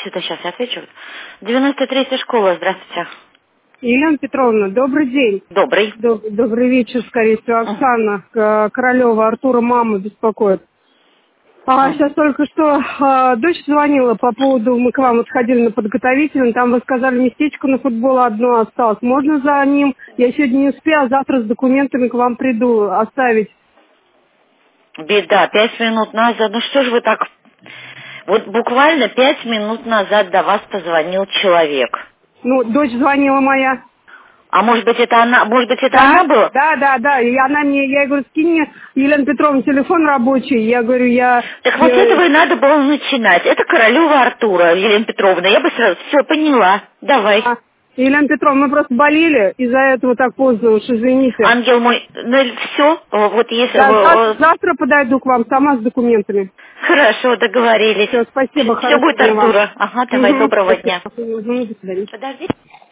сюда, сейчас я отвечу. 93-я школа, здравствуйте. Елена Петровна, добрый день. Добрый. Добрый вечер, скорее всего. Оксана Королева, Артура мама беспокоит. Сейчас только что дочь звонила по поводу, мы к вам вот ходили на подготовительный, там вы сказали, местечко на футбол одно осталось. Можно за ним? Я сегодня не успею, а завтра с документами к вам приду оставить. Беда, 5 минут назад. Ну что ж вы так... Вот буквально 5 минут назад до вас позвонил человек. Ну, дочь звонила моя. А может быть это она, она была? Да. И она мне, я ей говорю, скинь мне, Елена Петровна, телефон рабочий. Я говорю, Так вот с этого и надо было начинать. Это Королева Артура, Елена Петровна. Я бы сразу все поняла. Давай. Елена Петровна, мы просто болели, из-за этого так поздно, уж извините. Ангел мой, ну все, вот если... Да, завтра подойду к вам сама с документами. Хорошо, договорились. Все, спасибо, Все хорошего будет дня вам. Артура. Ага, давай, доброго дня. Спасибо. До свидания. Подожди.